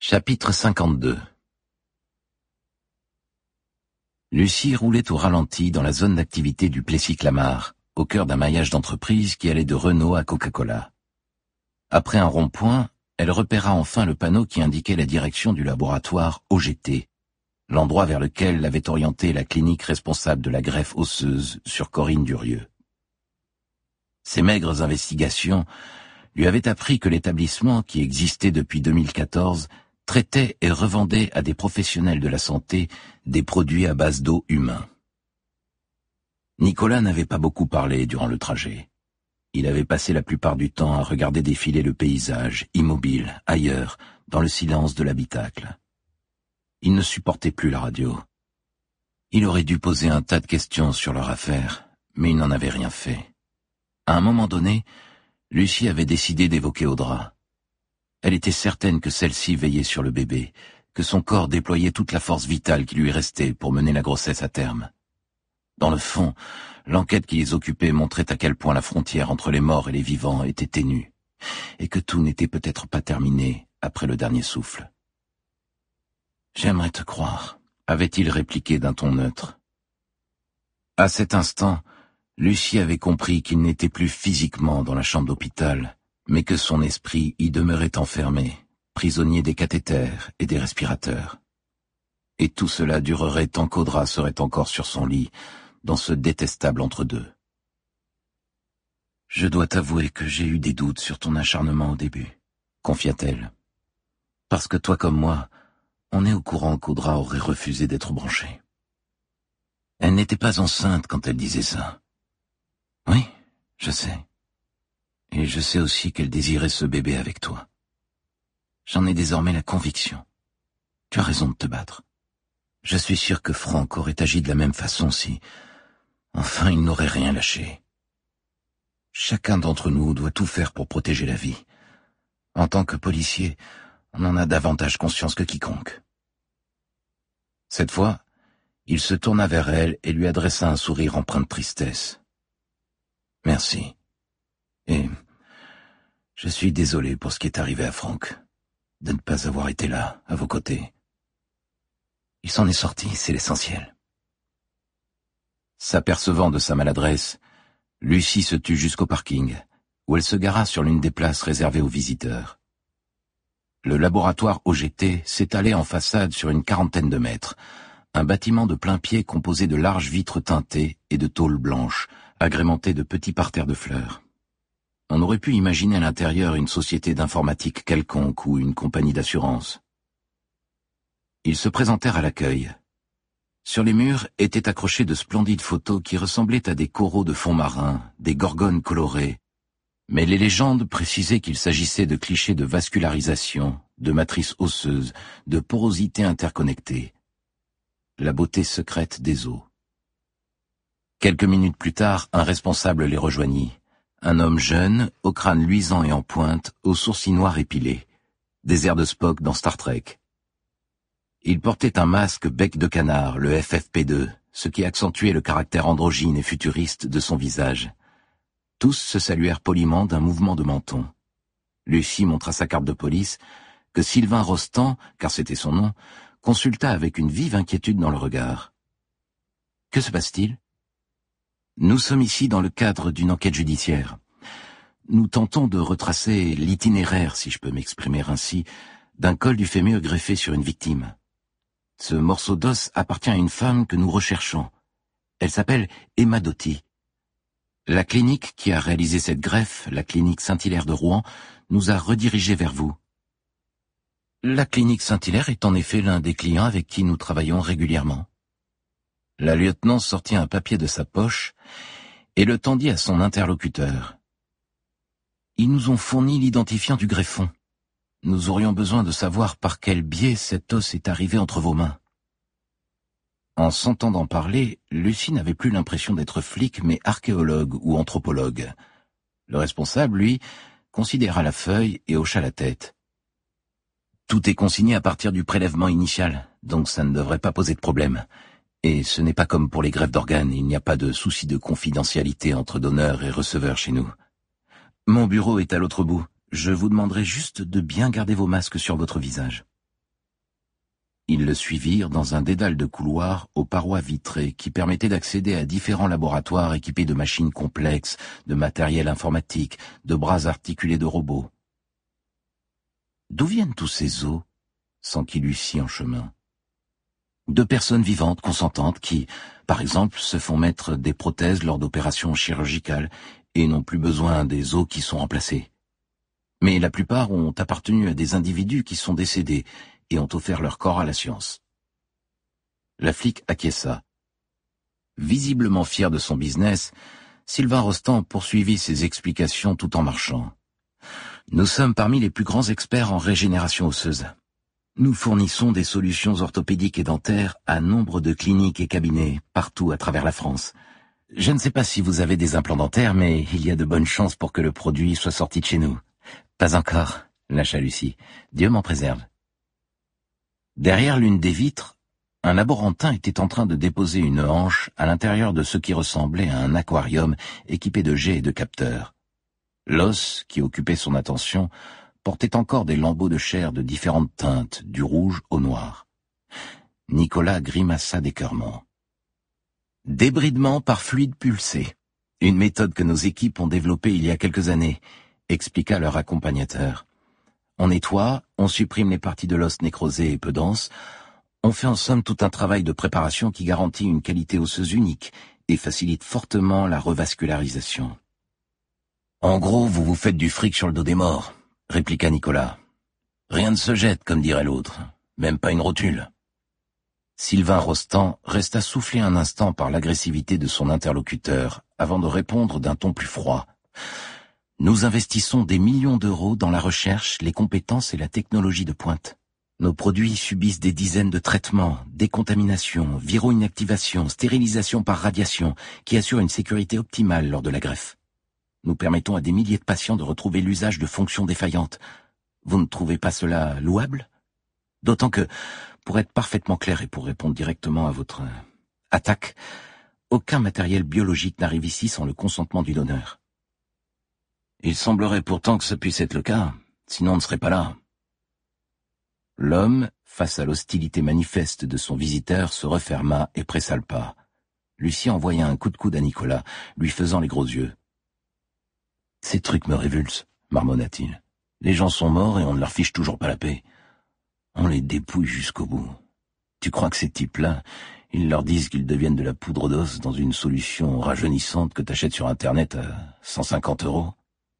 Chapitre 52. Lucie roulait au ralenti dans la zone d'activité du Plessis-Clamart, au cœur d'un maillage d'entreprises qui allait de Renault à Coca-Cola. Après un rond-point, elle repéra enfin le panneau qui indiquait la direction du laboratoire OGT, l'endroit vers lequel l'avait orienté la clinique responsable de la greffe osseuse sur Corinne Durieux. Ces maigres investigations lui avaient appris que l'établissement, qui existait depuis 2014, traitait et revendait à des professionnels de la santé des produits à base d'eau humain. Nicolas n'avait pas beaucoup parlé durant le trajet. Il avait passé la plupart du temps à regarder défiler le paysage, immobile, ailleurs, dans le silence de l'habitacle. Il ne supportait plus la radio. Il aurait dû poser un tas de questions sur leur affaire, mais il n'en avait rien fait. À un moment donné, Lucie avait décidé d'évoquer Audra. Elle était certaine que celle-ci veillait sur le bébé, que son corps déployait toute la force vitale qui lui restait pour mener la grossesse à terme. Dans le fond, l'enquête qui les occupait montrait à quel point la frontière entre les morts et les vivants était ténue, et que tout n'était peut-être pas terminé après le dernier souffle. « J'aimerais te croire », avait-il répliqué d'un ton neutre. À cet instant, Lucie avait compris qu'il n'était plus physiquement dans la chambre d'hôpital, mais que son esprit y demeurait enfermé, prisonnier des cathéters et des respirateurs. Et tout cela durerait tant qu'Audra serait encore sur son lit, dans ce détestable entre-deux. « Je dois t'avouer que j'ai eu des doutes sur ton acharnement au début, » confia-t-elle. « Parce que toi comme moi, on est au courant qu'Audra aurait refusé d'être branchée. Elle n'était pas enceinte quand elle disait ça. Oui, je sais. Et je sais aussi qu'elle désirait ce bébé avec toi. J'en ai désormais la conviction. Tu as raison de te battre. Je suis sûr que Franck aurait agi de la même façon si... Enfin, il n'aurait rien lâché. Chacun d'entre nous doit tout faire pour protéger la vie. En tant que policier, on en a davantage conscience que quiconque. Cette fois, il se tourna vers elle et lui adressa un sourire empreint de tristesse. « Merci. Et je suis désolé pour ce qui est arrivé à Franck, de ne pas avoir été là, à vos côtés. Il s'en est sorti, c'est l'essentiel. » S'apercevant de sa maladresse, Lucie se tut jusqu'au parking, où elle se gara sur l'une des places réservées aux visiteurs. Le laboratoire OGT s'étalait en façade sur une 40aine de mètres, un bâtiment de plain-pied composé de larges vitres teintées et de tôles blanches, agrémentées de petits parterres de fleurs. On aurait pu imaginer à l'intérieur une société d'informatique quelconque ou une compagnie d'assurance. Ils se présentèrent à l'accueil. Sur les murs étaient accrochées de splendides photos qui ressemblaient à des coraux de fond marin, des gorgones colorées, mais les légendes précisaient qu'il s'agissait de clichés de vascularisation, de matrices osseuses, de porosité interconnectée. La beauté secrète des os. Quelques minutes plus tard, un responsable les rejoignit. Un homme jeune, au crâne luisant et en pointe, aux sourcils noirs épilés. Des airs de Spock dans Star Trek. Il portait un masque bec de canard, le FFP2, ce qui accentuait le caractère androgyne et futuriste de son visage. Tous se saluèrent poliment d'un mouvement de menton. Lucie montra sa carte de police, que Sylvain Rostand, car c'était son nom, consulta avec une vive inquiétude dans le regard. « Que se passe-t-il ? » « Nous sommes ici dans le cadre d'une enquête judiciaire. Nous tentons de retracer l'itinéraire, si je peux m'exprimer ainsi, d'un col du fémur greffé sur une victime. Ce morceau d'os appartient à une femme que nous recherchons. Elle s'appelle Emma Doty. La clinique qui a réalisé cette greffe, la clinique Saint-Hilaire de Rouen, nous a redirigés vers vous. La clinique Saint-Hilaire est en effet l'un des clients avec qui nous travaillons régulièrement. » La lieutenant sortit un papier de sa poche et le tendit à son interlocuteur. « Ils nous ont fourni l'identifiant du greffon. Nous aurions besoin de savoir par quel biais cet os est arrivé entre vos mains. » En s'entendant parler, Lucie n'avait plus l'impression d'être flic mais archéologue ou anthropologue. Le responsable, lui, considéra la feuille et hocha la tête. « Tout est consigné à partir du prélèvement initial, donc ça ne devrait pas poser de problème. Et ce n'est pas comme pour les greffes d'organes, il n'y a pas de souci de confidentialité entre donneurs et receveurs chez nous. Mon bureau est à l'autre bout. Je vous demanderai juste de bien garder vos masques sur votre visage. » Ils le suivirent dans un dédale de couloirs aux parois vitrées qui permettaient d'accéder à différents laboratoires équipés de machines complexes, de matériel informatique, de bras articulés de robots. D'où viennent tous ces os? S'enquit Lucie en chemin. De personnes vivantes, consentantes, qui, par exemple, se font mettre des prothèses lors d'opérations chirurgicales et n'ont plus besoin des os qui sont remplacés. Mais la plupart ont appartenu à des individus qui sont décédés et ont offert leur corps à la science. La flic acquiesça. Visiblement fier de son business, Sylvain Rostand poursuivit ses explications tout en marchant. Nous sommes parmi les plus grands experts en régénération osseuse. Nous fournissons des solutions orthopédiques et dentaires à nombre de cliniques et cabinets partout à travers la France. Je ne sais pas si vous avez des implants dentaires, mais il y a de bonnes chances pour que le produit soit sorti de chez nous. Pas encore, lâcha Lucie. Dieu m'en préserve. Derrière l'une des vitres, un laborantin était en train de déposer une hanche à l'intérieur de ce qui ressemblait à un aquarium équipé de jets et de capteurs. L'os, qui occupait son attention, portait encore des lambeaux de chair de différentes teintes, du rouge au noir. Nicolas grimaça d'écœurement. Débridement par fluide pulsé, une méthode que nos équipes ont développée il y a quelques années, expliqua leur accompagnateur. On nettoie, on supprime les parties de l'os nécrosées et peu denses, on fait en somme tout un travail de préparation qui garantit une qualité osseuse unique et facilite fortement la revascularisation. En gros, vous vous faites du fric sur le dos des morts, répliqua Nicolas. Rien ne se jette, comme dirait l'autre, même pas une rotule. Sylvain Rostand resta soufflé un instant par l'agressivité de son interlocuteur avant de répondre d'un ton plus froid. Nous investissons des millions d'euros dans la recherche, les compétences et la technologie de pointe. Nos produits subissent des dizaines de traitements, décontamination, viro-inactivation, stérilisation par radiation, qui assurent une sécurité optimale lors de la greffe. Nous permettons à des milliers de patients de retrouver l'usage de fonctions défaillantes. Vous ne trouvez pas cela louable? D'autant que, pour être parfaitement clair et pour répondre directement à votre attaque, aucun matériel biologique n'arrive ici sans le consentement du donneur. Il semblerait pourtant que ce puisse être le cas, sinon on ne serait pas là. L'homme, face à l'hostilité manifeste de son visiteur, se referma et pressa le pas. Lucie envoya un coup de coude à Nicolas, lui faisant les gros yeux. « Ces trucs me révulsent, marmonna-t-il. Les gens sont morts et on ne leur fiche toujours pas la paix. On les dépouille jusqu'au bout. Tu crois que ces types-là, ils leur disent qu'ils deviennent de la poudre d'os dans une solution rajeunissante que t'achètes sur Internet à 150 €?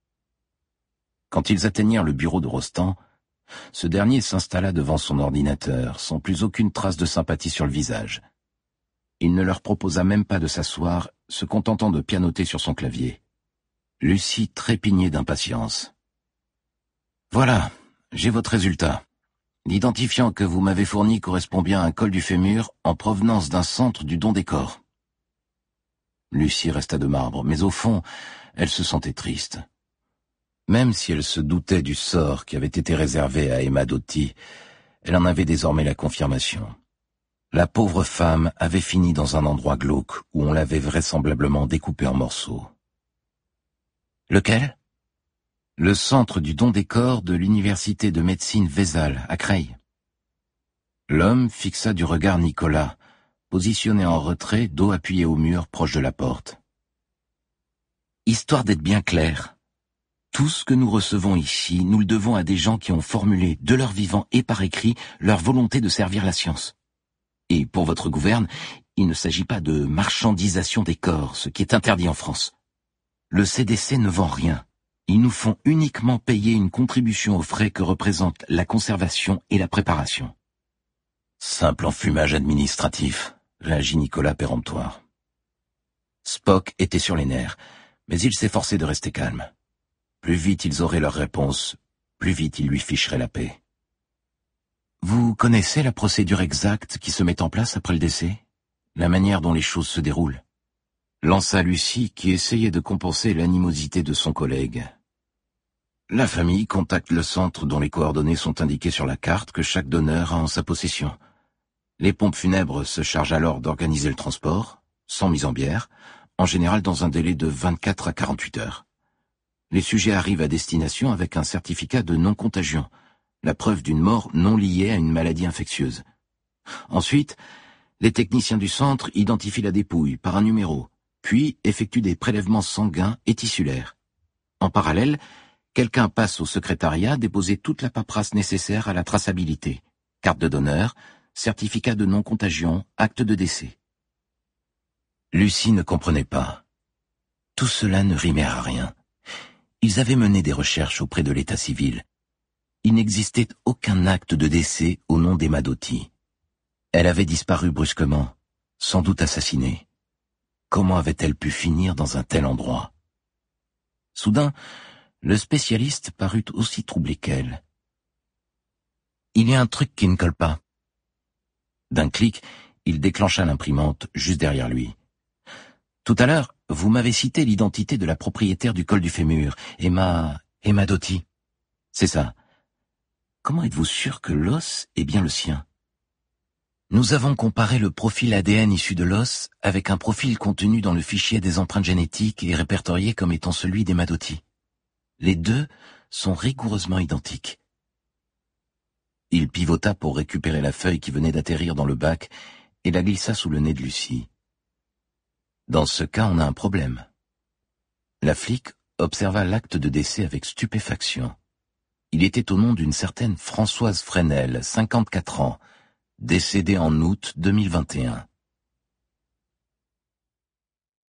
Quand ils atteignirent le bureau de Rostand, ce dernier s'installa devant son ordinateur, sans plus aucune trace de sympathie sur le visage. Il ne leur proposa même pas de s'asseoir, se contentant de pianoter sur son clavier. Lucie trépignait d'impatience. « Voilà, j'ai votre résultat. L'identifiant que vous m'avez fourni correspond bien à un col du fémur en provenance d'un centre du don des corps. » Lucie resta de marbre, mais au fond, elle se sentait triste. Même si elle se doutait du sort qui avait été réservé à Emma Doty, elle en avait désormais la confirmation. La pauvre femme avait fini dans un endroit glauque où on l'avait vraisemblablement découpée en morceaux. « Lequel ? » Le centre du don des corps de l'université de médecine Vézal, à Creil. L'homme fixa du regard Nicolas, positionné en retrait, dos appuyé au mur proche de la porte. Histoire d'être bien clair, tout ce que nous recevons ici, nous le devons à des gens qui ont formulé, de leur vivant et par écrit, leur volonté de servir la science. Et pour votre gouverne, il ne s'agit pas de marchandisation des corps, ce qui est interdit en France. Le CDC ne vend rien. Ils nous font uniquement payer une contribution aux frais que représentent la conservation et la préparation. Simple enfumage administratif, réagit Nicolas péremptoire. Spock était sur les nerfs, mais il s'efforçait de rester calme. Plus vite ils auraient leur réponse, plus vite ils lui ficheraient la paix. Vous connaissez la procédure exacte qui se met en place après le décès? La manière dont les choses se déroulent? Lança Lucie qui essayait de compenser l'animosité de son collègue. La famille contacte le centre dont les coordonnées sont indiquées sur la carte que chaque donneur a en sa possession. Les pompes funèbres se chargent alors d'organiser le transport, sans mise en bière, en général dans un délai de 24 à 48 heures. Les sujets arrivent à destination avec un certificat de non-contagion, la preuve d'une mort non liée à une maladie infectieuse. Ensuite, les techniciens du centre identifient la dépouille par un numéro, puis effectuent des prélèvements sanguins et tissulaires. En parallèle, quelqu'un passe au secrétariat déposer toute la paperasse nécessaire à la traçabilité, carte de donneur, certificat de non-contagion, acte de décès. Lucie ne comprenait pas. Tout cela ne rimait à rien. Ils avaient mené des recherches auprès de l'état civil. Il n'existait aucun acte de décès au nom d'Emma Doty. Elle avait disparu brusquement, sans doute assassinée. Comment avait-elle pu finir dans un tel endroit? Soudain, le spécialiste parut aussi troublé qu'elle. Il y a un truc qui ne colle pas. D'un clic, il déclencha l'imprimante juste derrière lui. Tout à l'heure, vous m'avez cité l'identité de la propriétaire du col du fémur, Emma Doty. C'est ça. Comment êtes-vous sûr que l'os est bien le sien? Nous avons comparé le profil ADN issu de l'os avec un profil contenu dans le fichier des empreintes génétiques et répertorié comme étant celui d'Emma Doty. Les deux sont rigoureusement identiques. Il pivota pour récupérer la feuille qui venait d'atterrir dans le bac et la glissa sous le nez de Lucie. Dans ce cas, on a un problème. La flic observa l'acte de décès avec stupéfaction. Il était au nom d'une certaine Françoise Fresnel, 54 ans, décédée en août 2021.